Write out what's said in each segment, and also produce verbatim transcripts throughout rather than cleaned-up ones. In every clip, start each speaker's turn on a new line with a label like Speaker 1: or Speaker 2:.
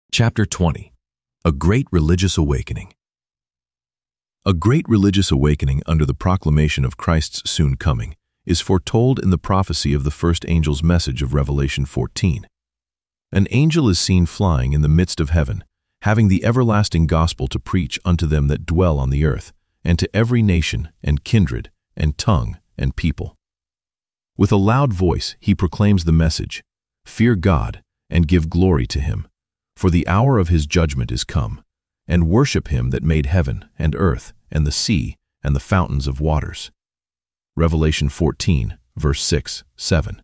Speaker 1: Chapter twenty. A Great Religious Awakening. A great religious awakening under the proclamation of Christ's soon coming is foretold in the prophecy of the first angel's message of Revelation fourteen. An angel is seen flying in the midst of heaven, having the everlasting gospel to preach unto them that dwell on the earth, and to every nation, and kindred, and tongue, and people. With a loud voice he proclaims the message, "Fear God, and give glory to him, for the hour of his judgment is come, and worship him that made heaven, and earth, and the sea, and the fountains of waters." Revelation fourteen, verse six, seven.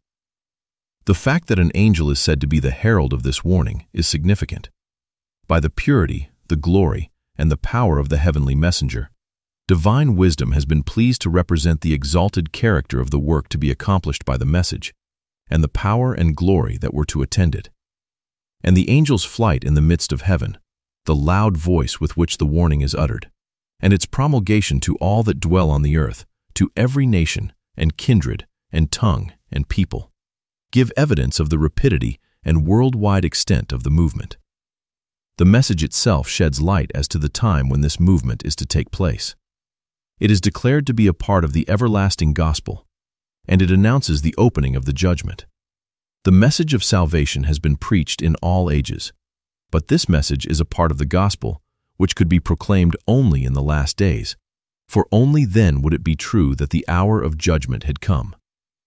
Speaker 1: The fact that an angel is said to be the herald of this warning is significant. By the purity, the glory, and the power of the heavenly messenger, divine wisdom has been pleased to represent the exalted character of the work to be accomplished by the message, and the power and glory that were to attend it. And the angel's flight in the midst of heaven, the loud voice with which the warning is uttered, and its promulgation to all that dwell on the earth, to every nation, and kindred, and tongue, and people, give evidence of the rapidity and worldwide extent of the movement. The message itself sheds light as to the time when this movement is to take place. It is declared to be a part of the everlasting gospel, and it announces the opening of the judgment. The message of salvation has been preached in all ages, but this message is a part of the gospel which could be proclaimed only in the last days, for only then would it be true that the hour of judgment had come.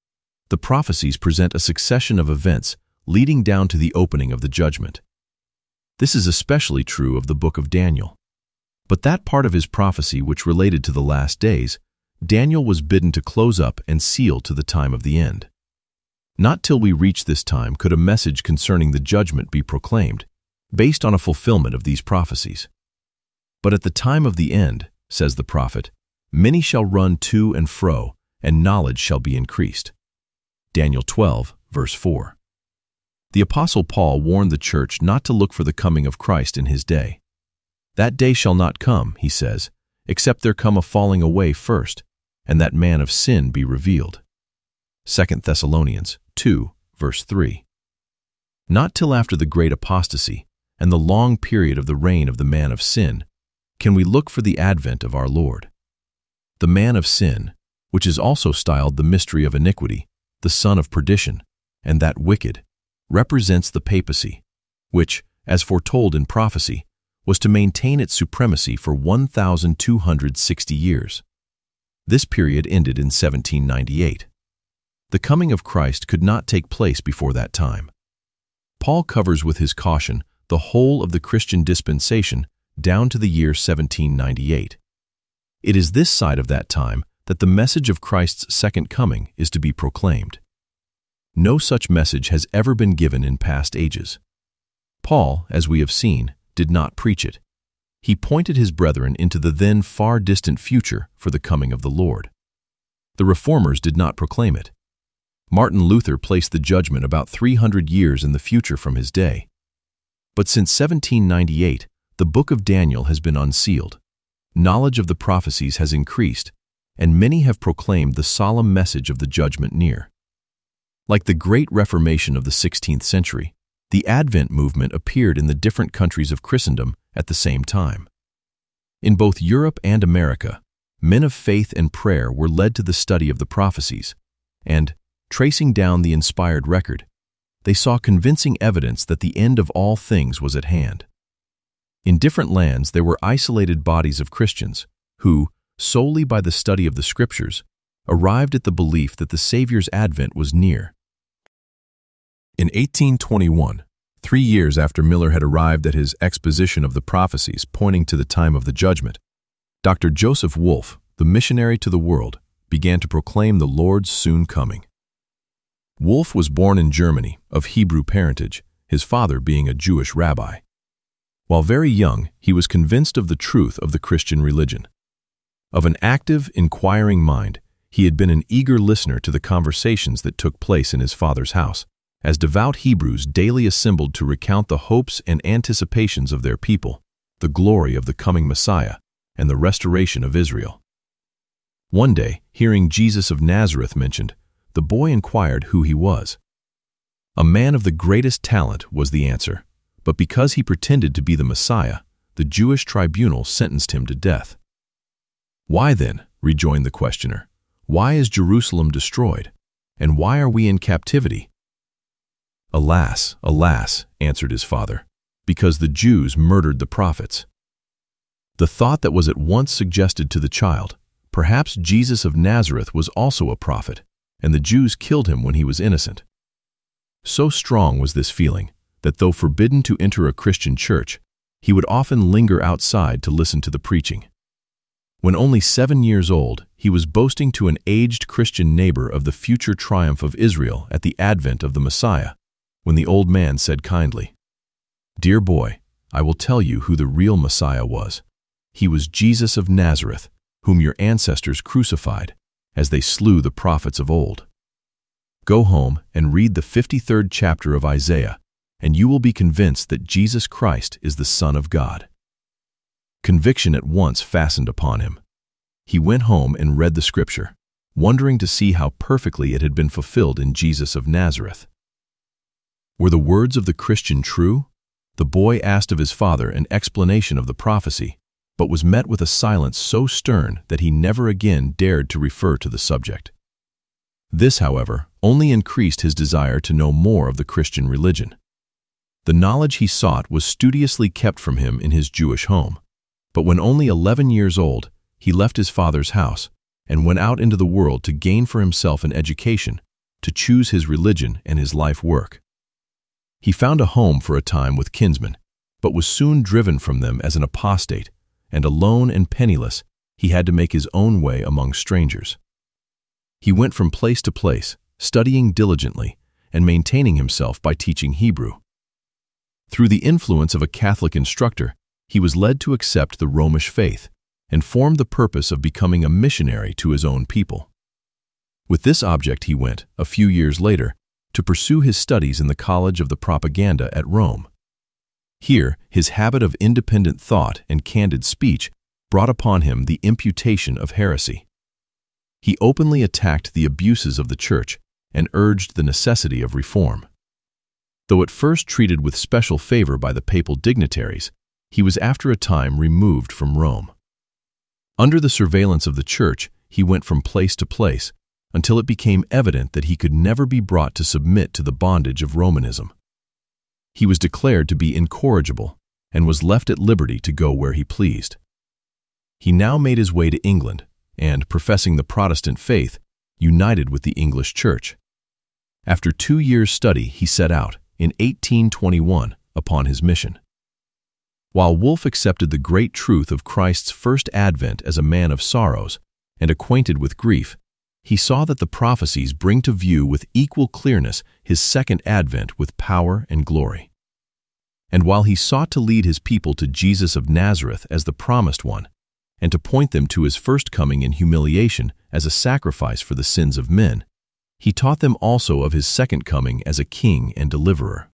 Speaker 1: The prophecies present a succession of events leading down to the opening of the judgment. This is especially true of the book of Daniel. But that part of his prophecy which related to the last days, Daniel was bidden to close up and seal to the time of the end. Not till we reach this time could a message concerning the judgment be proclaimed, based on a fulfillment of these prophecies. But at the time of the end, says the prophet, many shall run to and fro, and knowledge shall be increased. Daniel twelve, verse four. The Apostle Paul warned the church not to look for the coming of Christ in his day. That day shall not come, he says, except there come a falling away first, and that man of sin be revealed. Second Thessalonians two, verse three. Not till after the great apostasy and the long period of the reign of the man of sin can we look for the advent of our Lord. The man of sin, which is also styled the mystery of iniquity, the son of perdition, and that wicked, represents the papacy, which, as foretold in prophecy, was to maintain its supremacy for one thousand two hundred sixty years. This period ended in seventeen ninety-eight. The coming of Christ could not take place before that time. Paul covers with his caution the whole of the Christian dispensation down to the year seventeen ninety-eight. It is this side of that time that the message of Christ's second coming is to be proclaimed. No such message has ever been given in past ages. Paul, as we have seen, did not preach it. He pointed his brethren into the then far distant future for the coming of the Lord. The Reformers did not proclaim it. Martin Luther placed the judgment about three hundred years in the future from his day. But since seventeen ninety-eight, the book of Daniel has been unsealed. Knowledge of the prophecies has increased, and many have proclaimed the solemn message of the judgment near. Like the Great Reformation of the sixteenth century, the Advent movement appeared in the different countries of Christendom at the same time. In both Europe and America, men of faith and prayer were led to the study of the prophecies, and, tracing down the inspired record, they saw convincing evidence that the end of all things was at hand. In different lands there were isolated bodies of Christians who, solely by the study of the Scriptures, arrived at the belief that the Savior's advent was near. In eighteen twenty-one, three years after Miller had arrived at his exposition of the prophecies pointing to the time of the judgment, Doctor Joseph Wolff, the missionary to the world, began to proclaim the Lord's soon coming. Wolff was born in Germany, of Hebrew parentage, his father being a Jewish rabbi. While very young, he was convinced of the truth of the Christian religion. Of an active, inquiring mind, he had been an eager listener to the conversations that took place in his father's house, as devout Hebrews daily assembled to recount the hopes and anticipations of their people, the glory of the coming Messiah, and the restoration of Israel. One day, hearing Jesus of Nazareth mentioned, the boy inquired who he was. A man of the greatest talent was the answer, but because he pretended to be the Messiah, the Jewish tribunal sentenced him to death. "Why then," rejoined the questioner, "why is Jerusalem destroyed? And why are we in captivity?" "Alas, alas," answered his father, "because the Jews murdered the prophets." The thought that was at once suggested to the child, perhaps Jesus of Nazareth was also a prophet, and the Jews killed him when he was innocent. So strong was this feeling that though forbidden to enter a Christian church, he would often linger outside to listen to the preaching. When only seven years old, he was boasting to an aged Christian neighbor of the future triumph of Israel at the advent of the Messiah, when the old man said kindly, "Dear boy, I will tell you who the real Messiah was. He was Jesus of Nazareth, whom your ancestors crucified, as they slew the prophets of old. Go home and read the fifty-third chapter of Isaiah, and you will be convinced that Jesus Christ is the Son of God." Conviction at once fastened upon him. He went home and read the scripture, wondering to see how perfectly it had been fulfilled in Jesus of Nazareth. Were the words of the Christian true? The boy asked of his father an explanation of the prophecy, but was met with a silence so stern that he never again dared to refer to the subject. This, however, only increased his desire to know more of the Christian religion. The knowledge he sought was studiously kept from him in his Jewish home, but when only eleven years old, he left his father's house and went out into the world to gain for himself an education, to choose his religion and his life work. He found a home for a time with kinsmen, but was soon driven from them as an apostate, and alone and penniless, he had to make his own way among strangers. He went from place to place, studying diligently and maintaining himself by teaching Hebrew. Through the influence of a Catholic instructor, he was led to accept the Romish faith and formed the purpose of becoming a missionary to his own people. With this object he went, a few years later, to pursue his studies in the College of the Propaganda at Rome. Here, his habit of independent thought and candid speech brought upon him the imputation of heresy. He openly attacked the abuses of the Church and urged the necessity of reform. Though at first treated with special favor by the papal dignitaries, he was after a time removed from Rome. Under the surveillance of the Church, he went from place to place until it became evident that he could never be brought to submit to the bondage of Romanism. He was declared to be incorrigible and was left at liberty to go where he pleased. He now made his way to England and, professing the Protestant faith, united with the English Church. After two years' study, he set out, in eighteen twenty-one, upon his mission. While Wolff accepted the great truth of Christ's first advent as a man of sorrows and acquainted with grief, he saw that the prophecies bring to view with equal clearness his second advent with power and glory. And while he sought to lead his people to Jesus of Nazareth as the promised one, and to point them to his first coming in humiliation as a sacrifice for the sins of men, he taught them also of his second coming as a king and deliverer.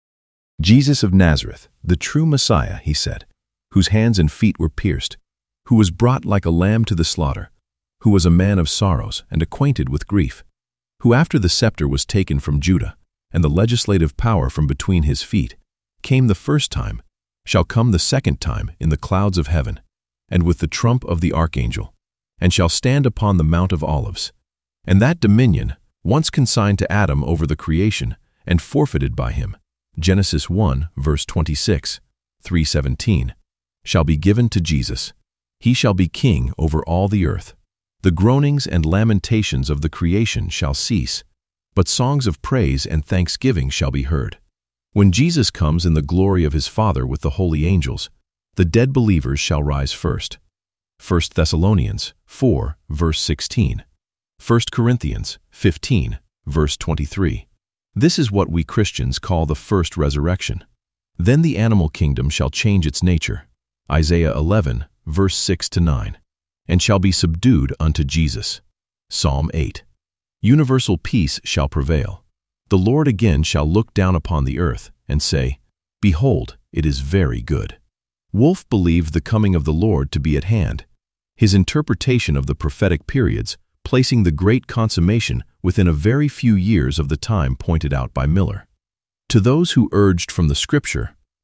Speaker 1: Jesus of Nazareth, the true Messiah, he said, whose hands and feet were pierced, who was brought like a lamb to the slaughter, who was a man of sorrows and acquainted with grief, who after the scepter was taken from Judah, and the legislative power from between his feet, came the first time, shall come the second time in the clouds of heaven, and with the trump of the archangel, and shall stand upon the Mount of Olives. And that dominion, once consigned to Adam over the creation, and forfeited by him, Genesis one, verse twenty-six, three seventeen, shall be given to Jesus. He shall be king over all the earth. The groanings and lamentations of the creation shall cease, but songs of praise and thanksgiving shall be heard. When Jesus comes in the glory of his Father with the holy angels, the dead believers shall rise first. First Thessalonians four, verse sixteen. First Corinthians fifteen, verse twenty-three. This is what we Christians call the first resurrection. Then the animal kingdom shall change its nature, Isaiah eleven, verse six to nine, and shall be subdued unto Jesus, Psalm eight. Universal peace shall prevail. The Lord again shall look down upon the earth and say, Behold, it is very good. Wolff believed the coming of the Lord to be at hand, his interpretation of the prophetic periods placing the great consummation within a very few years of the time pointed out by Miller. To those who urged from the Scripture,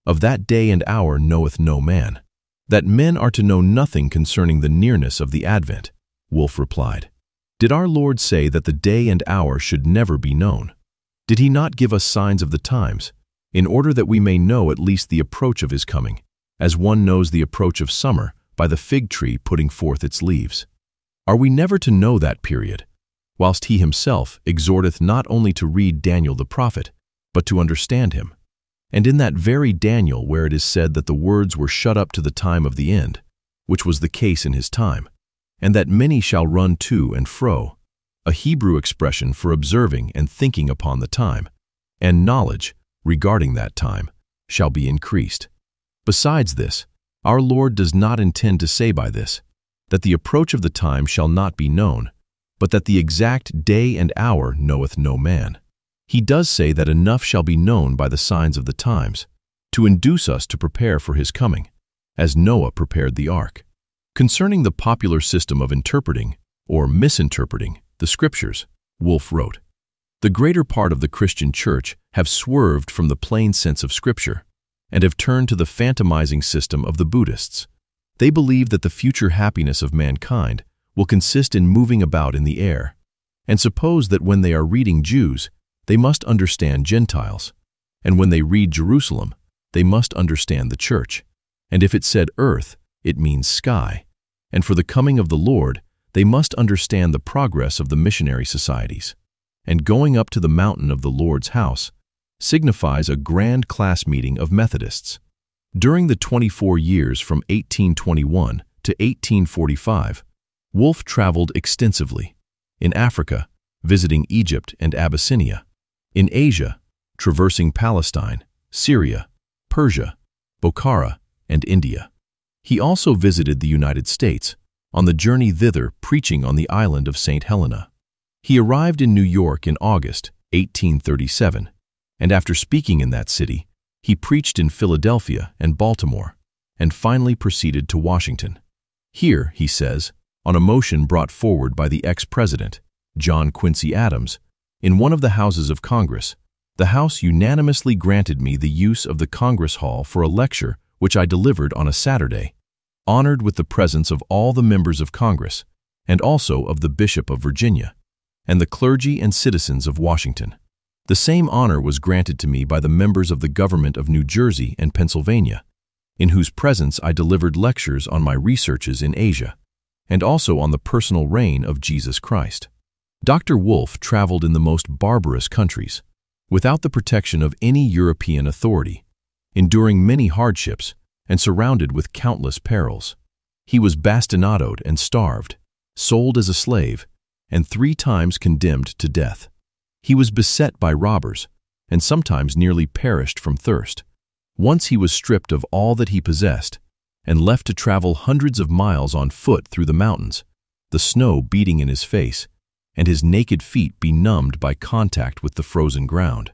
Speaker 1: Of that day and hour knoweth no man. That men are to know nothing concerning the nearness of the advent. Wolfe replied, Did our Lord say that the day and hour should never be known? Did he not give us signs of the times, in order that we may know at least the approach of his coming, as one knows the approach of summer by the fig tree putting forth its leaves? Are we never to know that period, whilst he himself exhorteth not only to read Daniel the prophet, but to understand him? And in that very Daniel where it is said that the words were shut up to the time of the end, which was the case in his time, and that many shall run to and fro, a Hebrew expression for observing and thinking upon the time, and knowledge regarding that time shall be increased. Besides this, our Lord does not intend to say by this, that the approach of the time shall not be known, but that the exact day and hour knoweth no man. He does say that enough shall be known by the signs of the times, to induce us to prepare for his coming, as Noah prepared the ark. Concerning the popular system of interpreting, or misinterpreting, the Scriptures, Wolfe wrote, The greater part of the Christian church have swerved from the plain sense of Scripture, and have turned to the phantomizing system of the Buddhists. They believe that the future happiness of mankind will consist in moving about in the air, and suppose that when they are reading Jews, they must understand Gentiles, and when they read Jerusalem, they must understand the church. And if it said earth, it means sky, and for the coming of the Lord, they must understand the progress of the missionary societies. And going up to the mountain of the Lord's house signifies a grand class meeting of Methodists. During the twenty-four years from eighteen twenty-one to eighteen forty-five, Wolfe traveled extensively, in Africa, visiting Egypt and Abyssinia, in Asia, traversing Palestine, Syria, Persia, Bokhara, and India. He also visited the United States, on the journey thither preaching on the island of Saint Helena. He arrived in New York in August eighteen thirty-seven, and after speaking in that city, he preached in Philadelphia and Baltimore, and finally proceeded to Washington. Here, he says, on a motion brought forward by the ex-president, John Quincy Adams, in one of the houses of Congress, the House unanimously granted me the use of the Congress Hall for a lecture which I delivered on a Saturday, honored with the presence of all the members of Congress, and also of the Bishop of Virginia, and the clergy and citizens of Washington. The same honor was granted to me by the members of the government of New Jersey and Pennsylvania, in whose presence I delivered lectures on my researches in Asia, and also on the personal reign of Jesus Christ. Doctor Wolfe traveled in the most barbarous countries, without the protection of any European authority, enduring many hardships and surrounded with countless perils. He was bastinadoed and starved, sold as a slave, and three times condemned to death. He was beset by robbers, and sometimes nearly perished from thirst. Once he was stripped of all that he possessed, and left to travel hundreds of miles on foot through the mountains, the snow beating in his face, and his naked feet benumbed by contact with the frozen ground.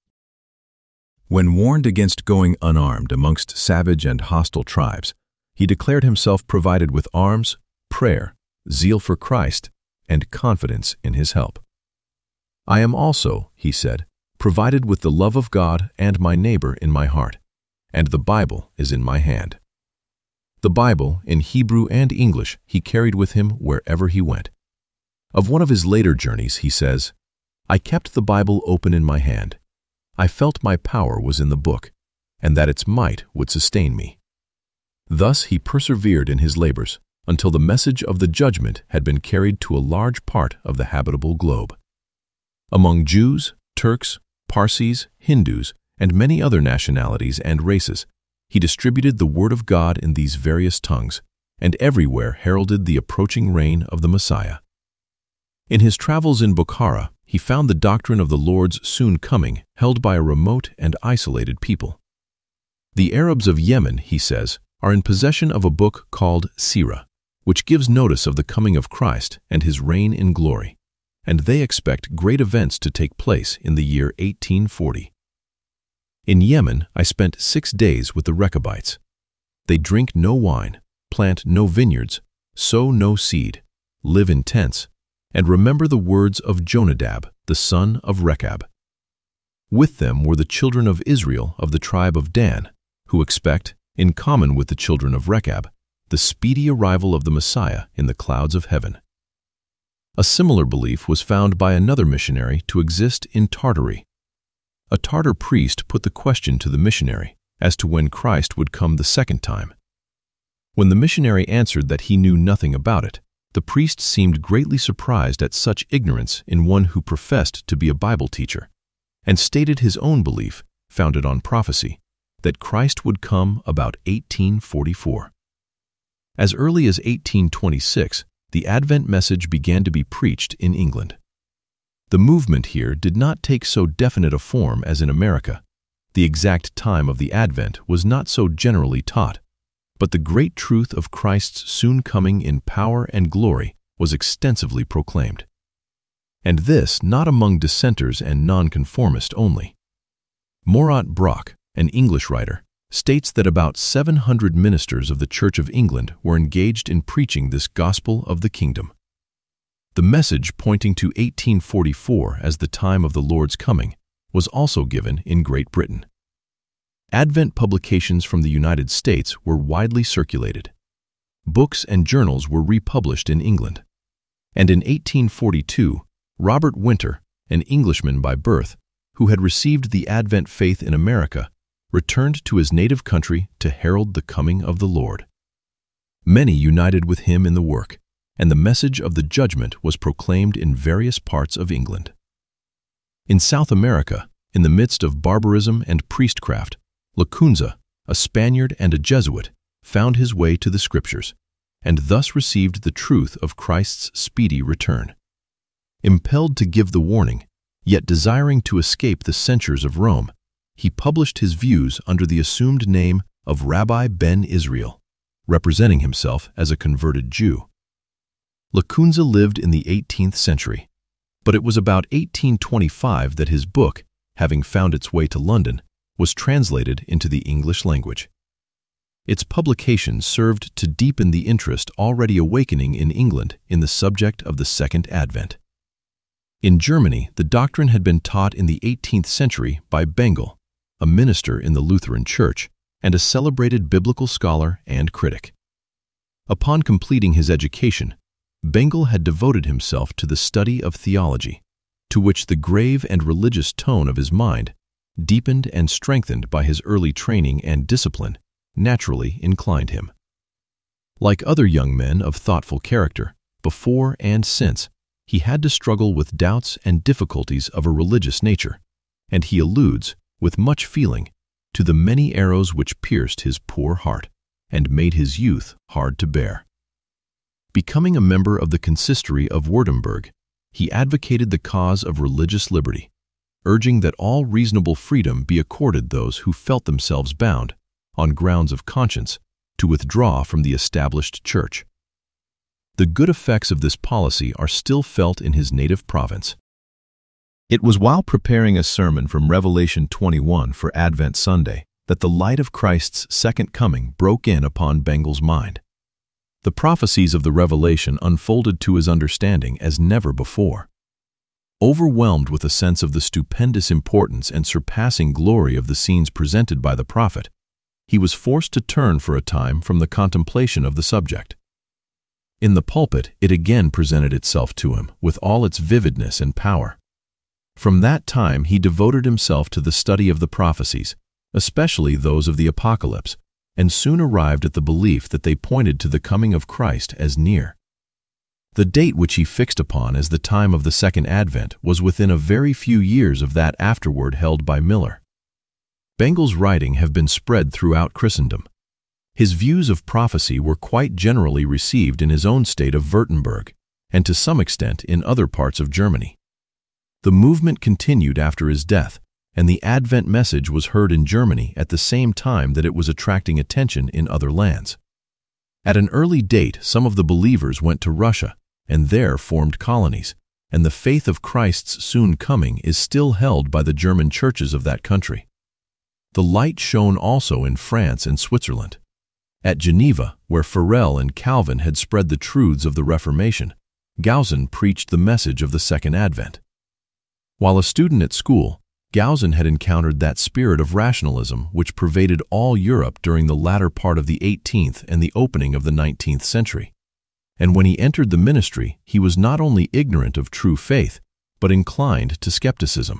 Speaker 1: When warned against going unarmed amongst savage and hostile tribes, he declared himself provided with arms, prayer, zeal for Christ, and confidence in his help. I am also, he said, provided with the love of God and my neighbor in my heart, and the Bible is in my hand. The Bible, in Hebrew and English, he carried with him wherever he went. Of one of his later journeys, he says, I kept the Bible open in my hand. I felt my power was in the book, and that its might would sustain me. Thus he persevered in his labors until the message of the judgment had been carried to a large part of the habitable globe. Among Jews, Turks, Parsis, Hindus, and many other nationalities and races, he distributed the word of God in these various tongues, and everywhere heralded the approaching reign of the Messiah. In his travels in Bokhara, he found the doctrine of the Lord's soon coming held by a remote and isolated people. The Arabs of Yemen, he says, are in possession of a book called Sirah, which gives notice of the coming of Christ and his reign in glory, and they expect great events to take place in the year eighteen forty. In Yemen, I spent six days with the Rechabites. They drink no wine, plant no vineyards, sow no seed, live in tents, and remember the words of Jonadab, the son of Rechab. With them were the children of Israel of the tribe of Dan, who expect, in common with the children of Rechab, the speedy arrival of the Messiah in the clouds of heaven. A similar belief was found by another missionary to exist in Tartary. A Tartar priest put the question to the missionary as to when Christ would come the second time. When the missionary answered that he knew nothing about it, the priest seemed greatly surprised at such ignorance in one who professed to be a Bible teacher, and stated his own belief, founded on prophecy, that Christ would come about eighteen forty-four. As early as eighteen twenty-six, the Advent message began to be preached in England. The movement here did not take so definite a form as in America. The exact time of the Advent was not so generally taught, but the great truth of Christ's soon coming in power and glory was extensively proclaimed. And this not among dissenters and nonconformists only. Morat Brock, an English writer, states that about seven hundred ministers of the Church of England were engaged in preaching this gospel of the kingdom. The message pointing to eighteen forty-four as the time of the Lord's coming was also given in Great Britain. Advent publications from the United States were widely circulated. Books and journals were republished in England. And in eighteen forty-two, Robert Winter, an Englishman by birth, who had received the Advent faith in America, returned to his native country to herald the coming of the Lord. Many united with him in the work, and the message of the judgment was proclaimed in various parts of England. In South America, in the midst of barbarism and priestcraft, Lacunza, a Spaniard and a Jesuit, found his way to the Scriptures, and thus received the truth of Christ's speedy return. Impelled to give the warning, yet desiring to escape the censures of Rome, he published his views under the assumed name of Rabbi Ben Israel, representing himself as a converted Jew. Lacunza lived in the eighteenth century, but it was about eighteen twenty-five that his book, having found its way to London, was translated into the English language. Its publication served to deepen the interest already awakening in England in the subject of the Second Advent. In Germany, the doctrine had been taught in the eighteenth century by Bengel, a minister in the Lutheran Church and a celebrated biblical scholar and critic. Upon completing his education, Bengel had devoted himself to the study of theology, to which the grave and religious tone of his mind, deepened and strengthened by his early training and discipline, naturally inclined him. Like other young men of thoughtful character, before and since, he had to struggle with doubts and difficulties of a religious nature, and he alludes, with much feeling, to the many arrows which pierced his poor heart and made his youth hard to bear. Becoming a member of the consistory of Württemberg, he advocated the cause of religious liberty, urging that all reasonable freedom be accorded those who felt themselves bound, on grounds of conscience, to withdraw from the established church. The good effects of this policy are still felt in his native province. It was while preparing a sermon from Revelation twenty-one for Advent Sunday that the light of Christ's second coming broke in upon Bengel's mind. The prophecies of the Revelation unfolded to his understanding as never before. Overwhelmed with a sense of the stupendous importance and surpassing glory of the scenes presented by the prophet, he was forced to turn for a time from the contemplation of the subject. In the pulpit, it again presented itself to him with all its vividness and power. From that time he devoted himself to the study of the prophecies, especially those of the Apocalypse, and soon arrived at the belief that they pointed to the coming of Christ as near. The date which he fixed upon as the time of the Second Advent was within a very few years of that afterward held by Miller. Bengel's writing have been spread throughout Christendom. His views of prophecy were quite generally received in his own state of Württemberg, and to some extent in other parts of Germany. The movement continued after his death, and the Advent message was heard in Germany at the same time that it was attracting attention in other lands. At an early date, some of the believers went to Russia, and there formed colonies, and the faith of Christ's soon coming is still held by the German churches of that country. The light shone also in France and Switzerland. At Geneva, where Farel and Calvin had spread the truths of the Reformation, Gaussen preached the message of the Second Advent. While a student at school, Galzin had encountered that spirit of rationalism which pervaded all Europe during the latter part of the eighteenth and the opening of the nineteenth century. And when he entered the ministry, he was not only ignorant of true faith, but inclined to skepticism.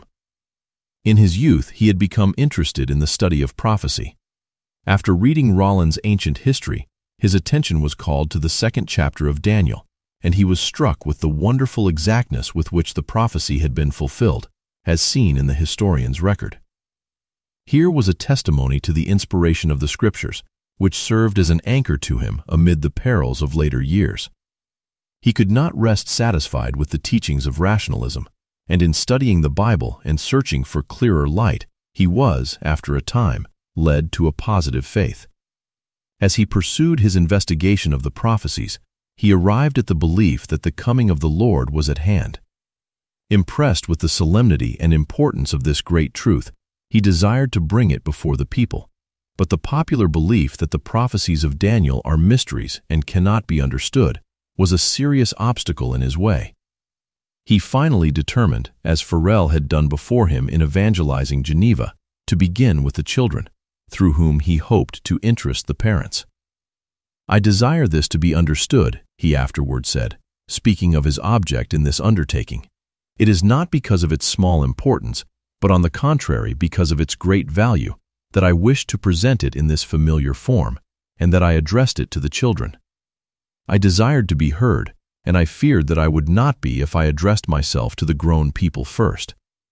Speaker 1: In his youth, he had become interested in the study of prophecy. After reading Rollin's Ancient History, his attention was called to the second chapter of Daniel, and he was struck with the wonderful exactness with which the prophecy had been fulfilled, as seen in the historian's record. Here was a testimony to the inspiration of the Scriptures, which served as an anchor to him amid the perils of later years. He could not rest satisfied with the teachings of rationalism, and in studying the Bible and searching for clearer light, he was, after a time, led to a positive faith. As he pursued his investigation of the prophecies, he arrived at the belief that the coming of the Lord was at hand. Impressed with the solemnity and importance of this great truth, he desired to bring it before the people, but the popular belief that the prophecies of Daniel are mysteries and cannot be understood was a serious obstacle in his way. He finally determined, as Farel had done before him in evangelizing Geneva, to begin with the children, through whom he hoped to interest the parents. "I desire this to be understood," he afterward said, speaking of his object in this undertaking. "It is not because of its small importance, but on the contrary because of its great value, that I wished to present it in this familiar form, and that I addressed it to the children. I desired to be heard, and I feared that I would not be if I addressed myself to the grown people first.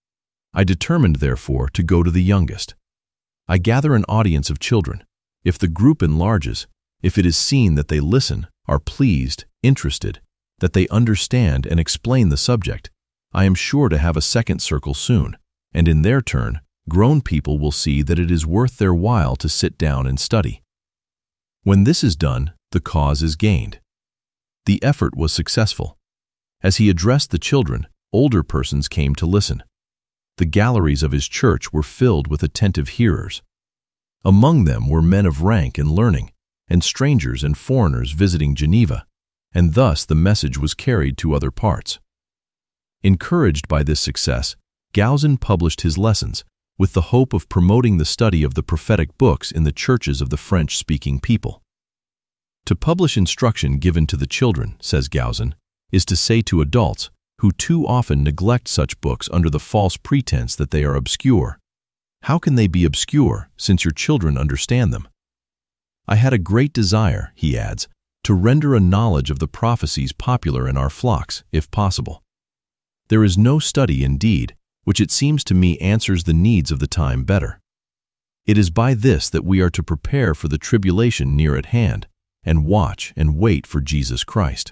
Speaker 1: I determined, therefore, to go to the youngest. I gather an audience of children. If the group enlarges, if it is seen that they listen, are pleased, interested, that they understand and explain the subject, I am sure to have a second circle soon, and in their turn, grown people will see that it is worth their while to sit down and study. When this is done, the cause is gained." The effort was successful. As he addressed the children, older persons came to listen. The galleries of his church were filled with attentive hearers. Among them were men of rank and learning, and strangers and foreigners visiting Geneva, and thus the message was carried to other parts. Encouraged by this success, Galzin published his lessons, with the hope of promoting the study of the prophetic books in the churches of the French-speaking people. To publish instruction given to the children, says Galzin, is to say to adults, who too often neglect such books under the false pretense that they are obscure, "How can they be obscure, since your children understand them?" I had a great desire, he adds, to render a knowledge of the prophecies popular in our flocks, if possible. There is no study, indeed, which it seems to me answers the needs of the time better. It is by this that we are to prepare for the tribulation near at hand, and watch and wait for Jesus Christ.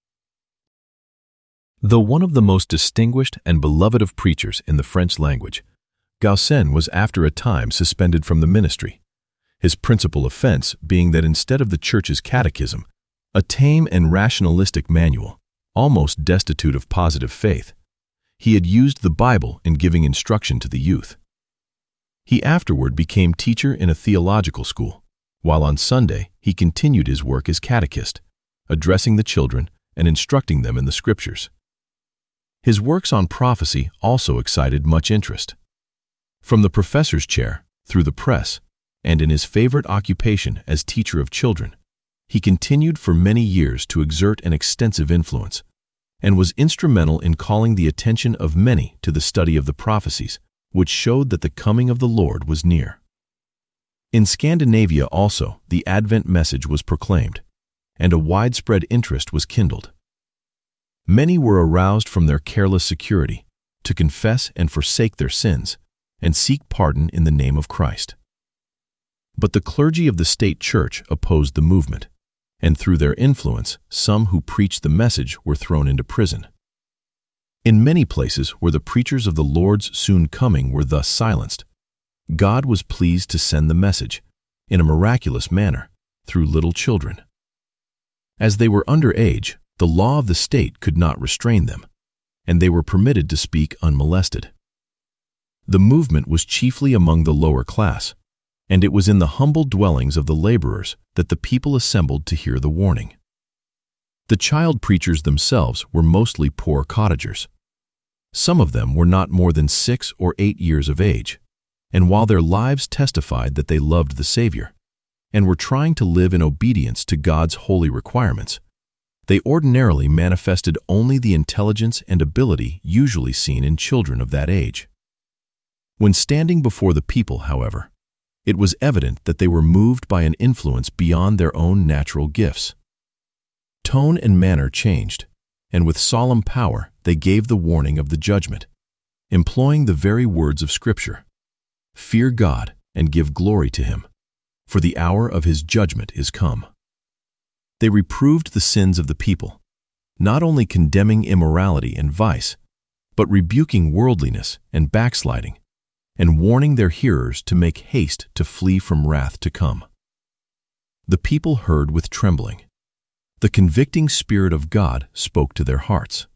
Speaker 1: Though one of the most distinguished and beloved of preachers in the French language, Galzin was after a time suspended from the ministry, his principal offense being that instead of the Church's catechism, a tame and rationalistic manual, almost destitute of positive faith, he had used the Bible in giving instruction to the youth. He afterward became teacher in a theological school, while on Sunday he continued his work as catechist, addressing the children and instructing them in the Scriptures. His works on prophecy also excited much interest. From the professor's chair, through the press, and in his favorite occupation as teacher of children, he continued for many years to exert an extensive influence, and was instrumental in calling the attention of many to the study of the prophecies, which showed that the coming of the Lord was near. In Scandinavia also the Advent message was proclaimed, and a widespread interest was kindled. Many were aroused from their careless security to confess and forsake their sins, and seek pardon in the name of Christ. But the clergy of the state church opposed the movement, and through their influence, some who preached the message were thrown into prison. In many places where the preachers of the Lord's soon coming were thus silenced, God was pleased to send the message, in a miraculous manner, through little children. As they were under age, the law of the state could not restrain them, and they were permitted to speak unmolested. The movement was chiefly among the lower class, and it was in the humble dwellings of the laborers that the people assembled to hear the warning. The child preachers themselves were mostly poor cottagers. Some of them were not more than six or eight years of age, and while their lives testified that they loved the Savior and were trying to live in obedience to God's holy requirements, they ordinarily manifested only the intelligence and ability usually seen in children of that age. When standing before the people, however, it was evident that they were moved by an influence beyond their own natural gifts. Tone and manner changed, and with solemn power they gave the warning of the judgment, employing the very words of Scripture: "Fear God and give glory to Him, for the hour of His judgment is come." They reproved the sins of the people, not only condemning immorality and vice, but rebuking worldliness and backsliding, and warning their hearers to make haste to flee from wrath to come. The people heard with trembling. The convicting Spirit of God spoke to their hearts.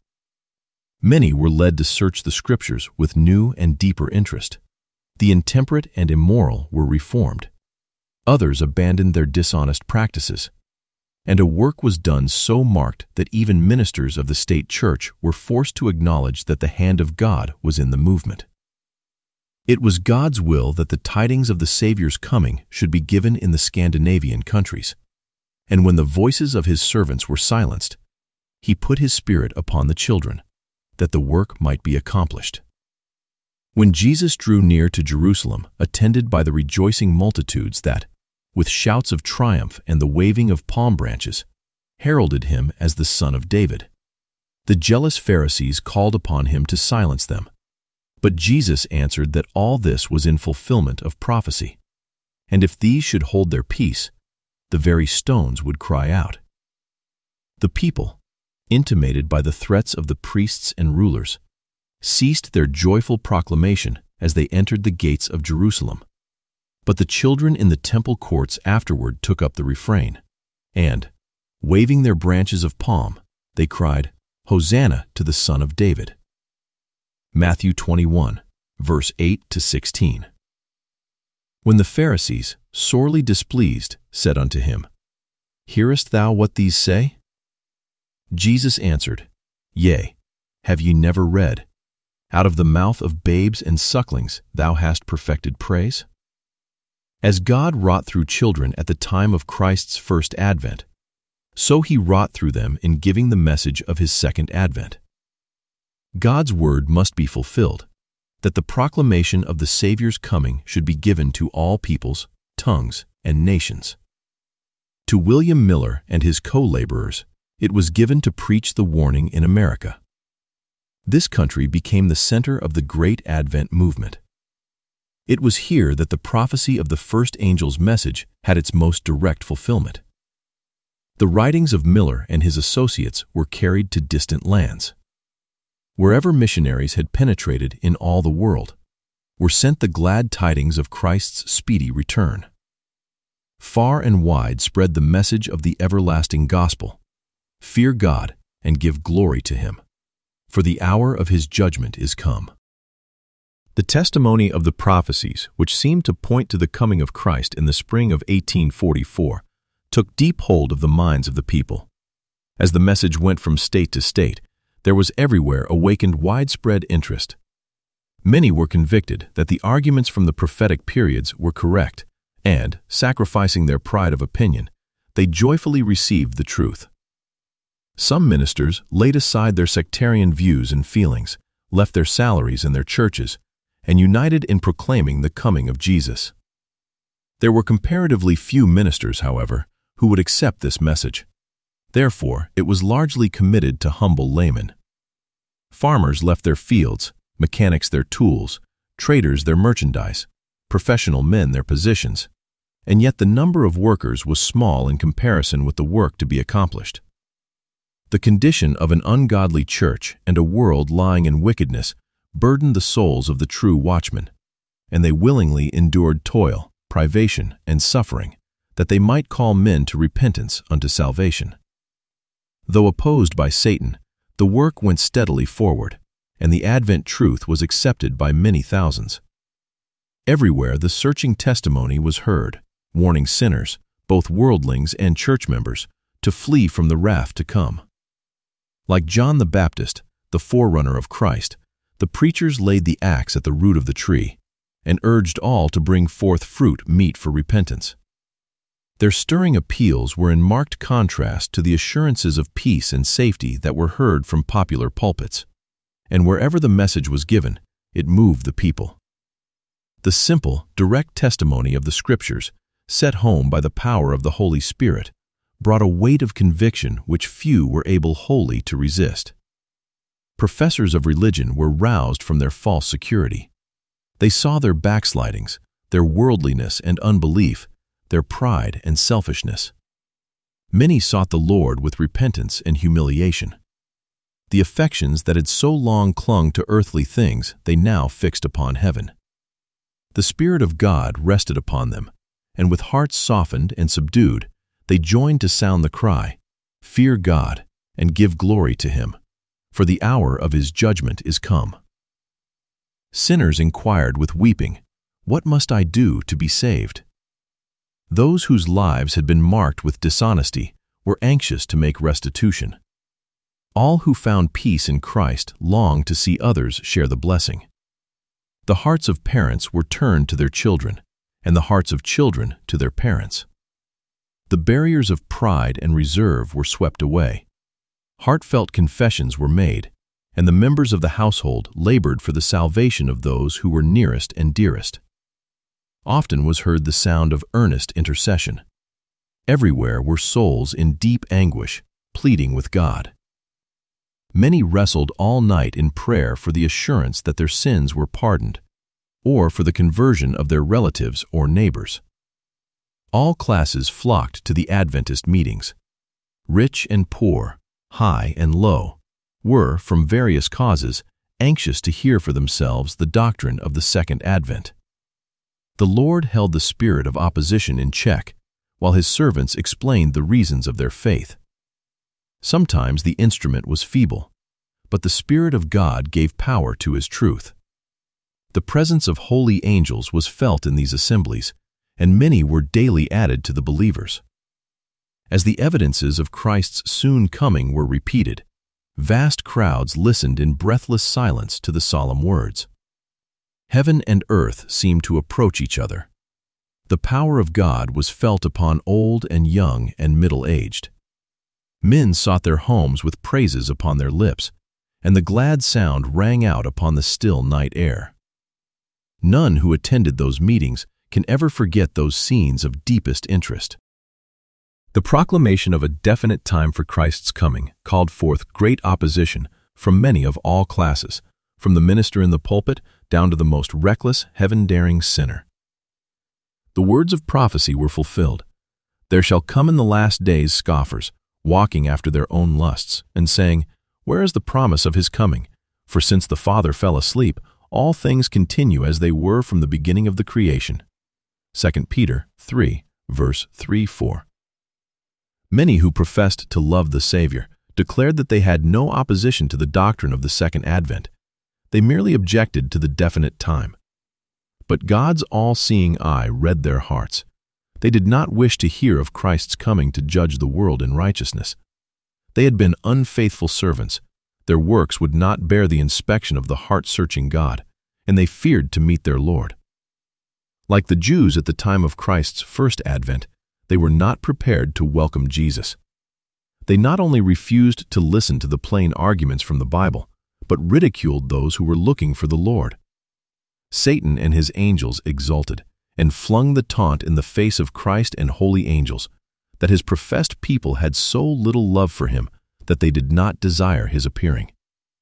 Speaker 1: Many were led to search the Scriptures with new and deeper interest. The intemperate and immoral were reformed. Others abandoned their dishonest practices, and a work was done so marked that even ministers of the state church were forced to acknowledge that the hand of God was in the movement. It was God's will that the tidings of the Savior's coming should be given in the Scandinavian countries, and when the voices of His servants were silenced, He put His Spirit upon the children, that the work might be accomplished. When Jesus drew near to Jerusalem, attended by the rejoicing multitudes that, with shouts of triumph and the waving of palm branches, heralded Him as the Son of David, the jealous Pharisees called upon Him to silence them. But Jesus answered that all this was in fulfillment of prophecy, and if these should hold their peace, the very stones would cry out. The people, intimated by the threats of the priests and rulers, ceased their joyful proclamation as they entered the gates of Jerusalem. But the children in the temple courts afterward took up the refrain, and, waving their branches of palm, they cried, "Hosanna to the Son of David." Matthew twenty-one, verse eight to sixteen. When the Pharisees, sorely displeased, said unto Him, "Hearest thou what these say?" Jesus answered, "Yea, have ye never read, Out of the mouth of babes and sucklings thou hast perfected praise?" As God wrought through children at the time of Christ's first advent, so He wrought through them in giving the message of His second advent. God's word must be fulfilled, that the proclamation of the Savior's coming should be given to all peoples, tongues, and nations. To William Miller and his co-laborers, it was given to preach the warning in America. This country became the center of the Great Advent movement. It was here that the prophecy of the first angel's message had its most direct fulfillment. The writings of Miller and his associates were carried to distant lands. Wherever missionaries had penetrated in all the world, were sent the glad tidings of Christ's speedy return. Far and wide spread the message of the everlasting gospel: fear God and give glory to Him, for the hour of His judgment is come. The testimony of the prophecies, which seemed to point to the coming of Christ in the spring of eighteen forty-four, took deep hold of the minds of the people. As the message went from state to state, there was everywhere awakened widespread interest. Many were convicted that the arguments from the prophetic periods were correct, and, sacrificing their pride of opinion, they joyfully received the truth. Some ministers laid aside their sectarian views and feelings, left their salaries and their churches, and united in proclaiming the coming of Jesus. There were comparatively few ministers, however, who would accept this message. Therefore, it was largely committed to humble laymen. Farmers left their fields, mechanics their tools, traders their merchandise, professional men their positions, and yet the number of workers was small in comparison with the work to be accomplished. The condition of an ungodly church and a world lying in wickedness burdened the souls of the true watchmen, and they willingly endured toil, privation, and suffering, that they might call men to repentance unto salvation. Though opposed by Satan, the work went steadily forward, and the Advent truth was accepted by many thousands. Everywhere the searching testimony was heard, warning sinners, both worldlings and church members, to flee from the wrath to come. Like John the Baptist, the forerunner of Christ, the preachers laid the axe at the root of the tree and urged all to bring forth fruit meet for repentance. Their stirring appeals were in marked contrast to the assurances of peace and safety that were heard from popular pulpits, and wherever the message was given, it moved the people. The simple, direct testimony of the Scriptures, set home by the power of the Holy Spirit, brought a weight of conviction which few were able wholly to resist. Professors of religion were roused from their false security. They saw their backslidings, their worldliness and unbelief, their pride and selfishness. Many sought the Lord with repentance and humiliation. The affections that had so long clung to earthly things they now fixed upon heaven. The Spirit of God rested upon them, and with hearts softened and subdued, they joined to sound the cry, "Fear God, and give glory to Him, for the hour of His judgment is come." Sinners inquired with weeping, "What must I do to be saved?" Those whose lives had been marked with dishonesty were anxious to make restitution. All who found peace in Christ longed to see others share the blessing. The hearts of parents were turned to their children, and the hearts of children to their parents. The barriers of pride and reserve were swept away. Heartfelt confessions were made, and the members of the household labored for the salvation of those who were nearest and dearest. Often was heard the sound of earnest intercession. Everywhere were souls in deep anguish, pleading with God. Many wrestled all night in prayer for the assurance that their sins were pardoned, or for the conversion of their relatives or neighbors. All classes flocked to the Adventist meetings. Rich and poor, high and low, were, from various causes, anxious to hear for themselves the doctrine of the Second Advent. The Lord held the spirit of opposition in check, while His servants explained the reasons of their faith. Sometimes the instrument was feeble, but the Spirit of God gave power to His truth. The presence of holy angels was felt in these assemblies, and many were daily added to the believers. As the evidences of Christ's soon coming were repeated, vast crowds listened in breathless silence to the solemn words. Heaven and earth seemed to approach each other. The power of God was felt upon old and young and middle-aged. Men sought their homes with praises upon their lips, and the glad sound rang out upon the still night air. None who attended those meetings can ever forget those scenes of deepest interest. The proclamation of a definite time for Christ's coming called forth great opposition from many of all classes, from the minister in the pulpit down to the most reckless, heaven-daring sinner. The words of prophecy were fulfilled. There shall come in the last days scoffers, walking after their own lusts, and saying, "Where is the promise of His coming? For since the Father fell asleep, all things continue as they were from the beginning of the creation." Second Peter three, verse three four. Many who professed to love the Savior declared that they had no opposition to the doctrine of the Second Advent. They merely objected to the definite time. But God's all-seeing eye read their hearts. They did not wish to hear of Christ's coming to judge the world in righteousness. They had been unfaithful servants. Their works would not bear the inspection of the heart-searching God, and they feared to meet their Lord. Like the Jews at the time of Christ's first advent, they were not prepared to welcome Jesus. They not only refused to listen to the plain arguments from the Bible, but ridiculed those who were looking for the Lord. Satan and his angels exulted and flung the taunt in the face of Christ and holy angels that His professed people had so little love for Him that they did not desire His appearing.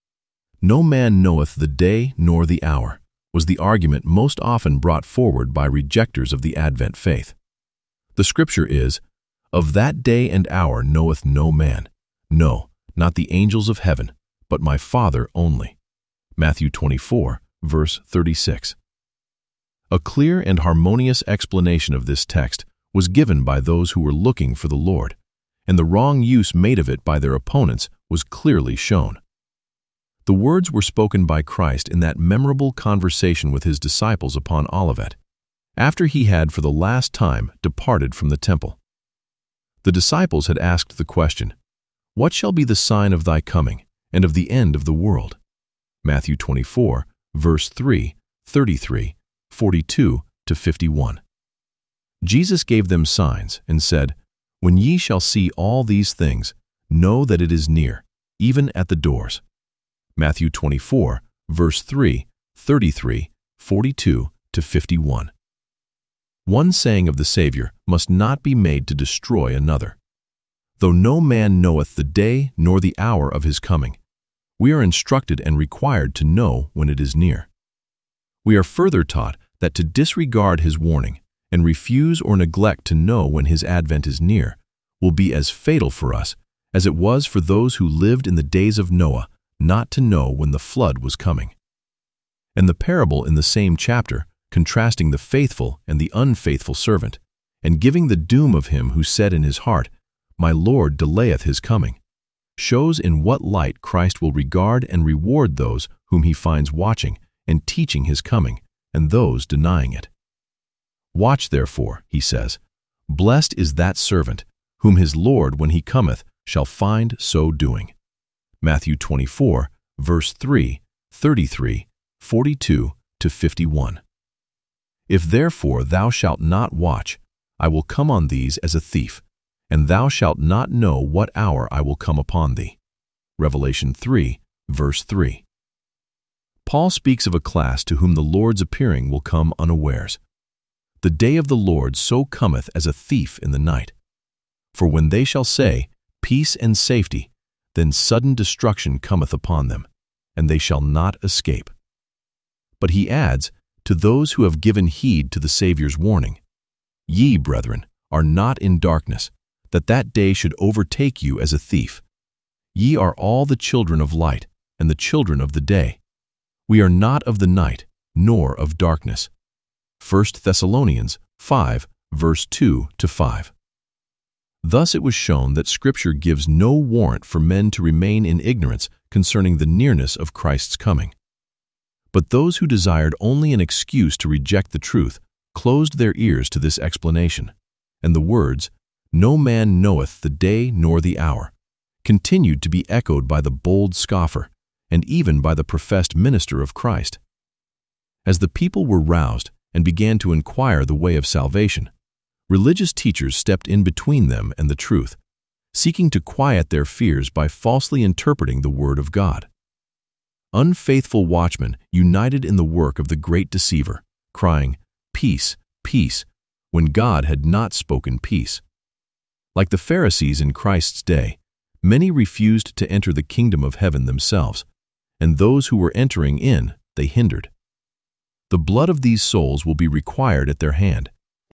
Speaker 1: "No man knoweth the day nor the hour," was the argument most often brought forward by rejectors of the Advent faith. The Scripture is, "Of that day and hour knoweth no man, no, not the angels of heaven, but my Father only." Matthew twenty-four, verse thirty-six. A clear and harmonious explanation of this text was given by those who were looking for the Lord, and the wrong use made of it by their opponents was clearly shown. The words were spoken by Christ in that memorable conversation with His disciples upon Olivet, after He had for the last time departed from the temple. The disciples had asked the question, "What shall be the sign of Thy coming and of the end of the world?" Matthew twenty-four, verse three, thirty-three, forty-two to fifty-one. Jesus gave them signs and said, "When ye shall see all these things, know that it is near, even at the doors." Matthew twenty-four, verse three, thirty-three, forty-two to fifty-one. One saying of the Savior must not be made to destroy another. Though no man knoweth the day nor the hour of his coming, we are instructed and required to know when it is near. We are further taught that to disregard his warning and refuse or neglect to know when his advent is near will be as fatal for us as it was for those who lived in the days of Noah not to know when the flood was coming. And the parable in the same chapter, contrasting the faithful and the unfaithful servant, and giving the doom of him who said in his heart, "My Lord delayeth his coming," shows in what light Christ will regard and reward those whom he finds watching and teaching his coming, and those denying it. "Watch therefore," he says, "blessed is that servant, whom his Lord when he cometh shall find so doing." Matthew twenty-four, verse three, thirty-three, forty-two to fifty-one. "If therefore thou shalt not watch, I will come on thee as a thief, and thou shalt not know what hour I will come upon thee." Revelation three, verse three. Paul speaks of a class to whom the Lord's appearing will come unawares. "The day of the Lord so cometh as a thief in the night. For when they shall say, Peace and safety, then sudden destruction cometh upon them, and they shall not escape." But he adds, to those who have given heed to the Savior's warning, "Ye, brethren, are not in darkness, that that day should overtake you as a thief. Ye are all the children of light, and the children of the day. We are not of the night, nor of darkness." First Thessalonians five, verse two to five. Thus it was shown that Scripture gives no warrant for men to remain in ignorance concerning the nearness of Christ's coming. But those who desired only an excuse to reject the truth closed their ears to this explanation, and the words, "No man knoweth the day nor the hour," continued to be echoed by the bold scoffer and even by the professed minister of Christ. As the people were roused and began to inquire the way of salvation, religious teachers stepped in between them and the truth, seeking to quiet their fears by falsely interpreting the Word of God. Unfaithful watchmen united in the work of the great deceiver, crying, "Peace, peace," when God had not spoken peace. Like the Pharisees in Christ's day, many refused to enter the kingdom of heaven themselves, and those who were entering in they hindered. The blood of these souls will be required at their hand.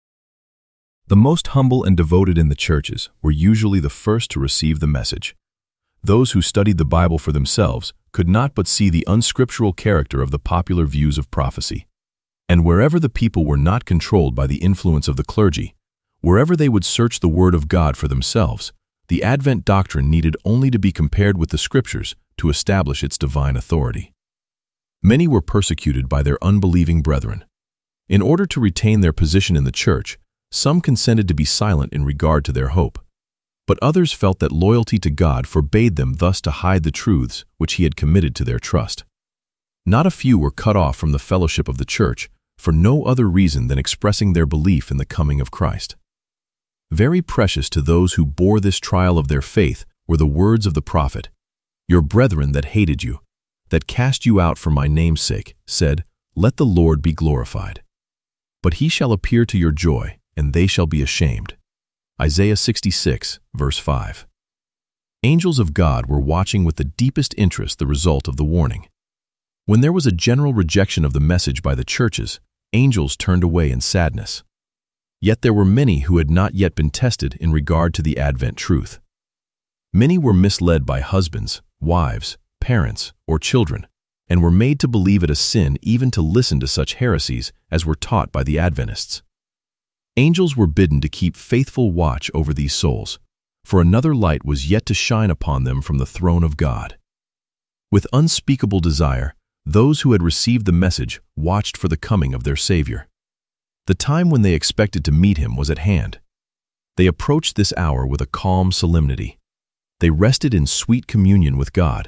Speaker 1: The most humble and devoted in the churches were usually the first to receive the message. Those who studied the Bible for themselves could not but see the unscriptural character of the popular views of prophecy. And wherever the people were not controlled by the influence of the clergy, wherever they would search the Word of God for themselves, the Advent doctrine needed only to be compared with the Scriptures to establish its divine authority. Many were persecuted by their unbelieving brethren. In order to retain their position in the church, some consented to be silent in regard to their hope, but others felt that loyalty to God forbade them thus to hide the truths which He had committed to their trust. Not a few were cut off from the fellowship of the church for no other reason than expressing their belief in the coming of Christ. Very precious to those who bore this trial of their faith were the words of the prophet, "Your brethren that hated you, that cast you out for my name's sake, said, Let the Lord be glorified. But he shall appear to your joy, and they shall be ashamed." Isaiah sixty-six, verse five. Angels of God were watching with the deepest interest the result of the warning. When there was a general rejection of the message by the churches, angels turned away in sadness. Yet there were many who had not yet been tested in regard to the Advent truth. Many were misled by husbands, wives, parents, or children, and were made to believe it a sin even to listen to such heresies as were taught by the Adventists. Angels were bidden to keep faithful watch over these souls, for another light was yet to shine upon them from the throne of God. With unspeakable desire, those who had received the message watched for the coming of their Savior. The time when they expected to meet Him was at hand. They approached this hour with a calm solemnity. They rested in sweet communion with God,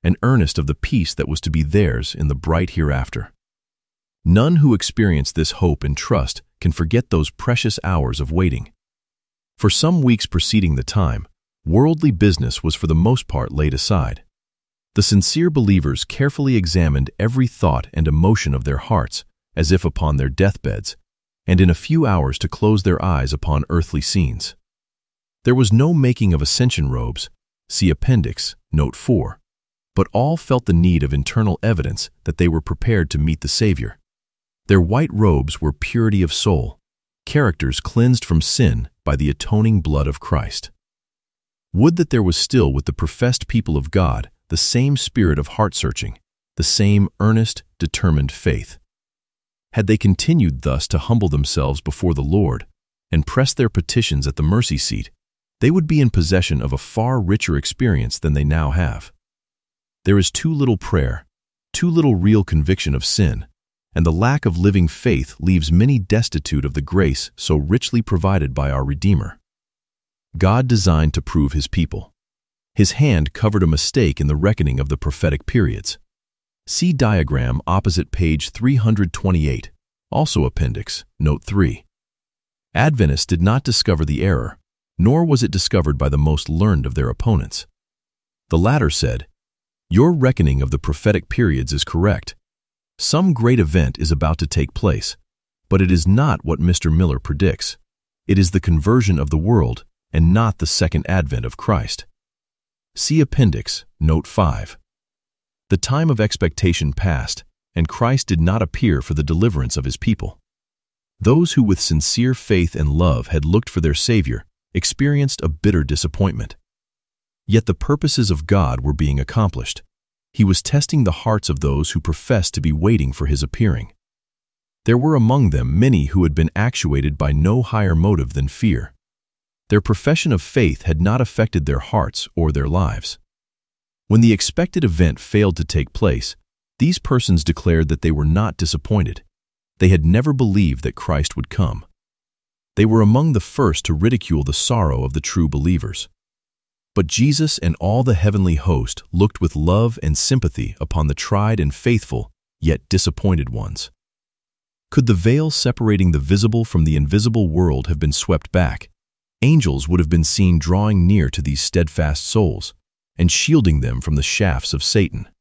Speaker 1: and earnest of the peace that was to be theirs in the bright hereafter. None who experience this hope and trust can forget those precious hours of waiting. For some weeks preceding the time, worldly business was for the most part laid aside. The sincere believers carefully examined every thought and emotion of their hearts, as if upon their deathbeds, and in a few hours to close their eyes upon earthly scenes. There was no making of ascension robes, see Appendix, Note four, but all felt the need of internal evidence that they were prepared to meet the Savior. Their white robes were purity of soul, characters cleansed from sin by the atoning blood of Christ. Would that there was still with the professed people of God the same spirit of heart-searching, the same earnest, determined faith. Had they continued thus to humble themselves before the Lord and press their petitions at the mercy seat, they would be in possession of a far richer experience than they now have. There is too little prayer, too little real conviction of sin, and the lack of living faith leaves many destitute of the grace so richly provided by our Redeemer. God designed to prove His people. His hand covered a mistake in the reckoning of the prophetic periods. See diagram opposite page three hundred twenty-eight, also Appendix, Note three. Adventists did not discover the error, nor was it discovered by the most learned of their opponents. The latter said, "Your reckoning of the prophetic periods is correct. Some great event is about to take place, but it is not what Mister Miller predicts. It is the conversion of the world and not the second advent of Christ." See Appendix, Note five. The time of expectation passed, and Christ did not appear for the deliverance of His people. Those who with sincere faith and love had looked for their Savior experienced a bitter disappointment. Yet the purposes of God were being accomplished. He was testing the hearts of those who professed to be waiting for His appearing. There were among them many who had been actuated by no higher motive than fear. Their profession of faith had not affected their hearts or their lives. When the expected event failed to take place, these persons declared that they were not disappointed. They had never believed that Christ would come. They were among the first to ridicule the sorrow of the true believers. But Jesus and all the heavenly host looked with love and sympathy upon the tried and faithful, yet disappointed ones. Could the veil separating the visible from the invisible world have been swept back, angels would have been seen drawing near to these steadfast souls and shielding them from the shafts of Satan.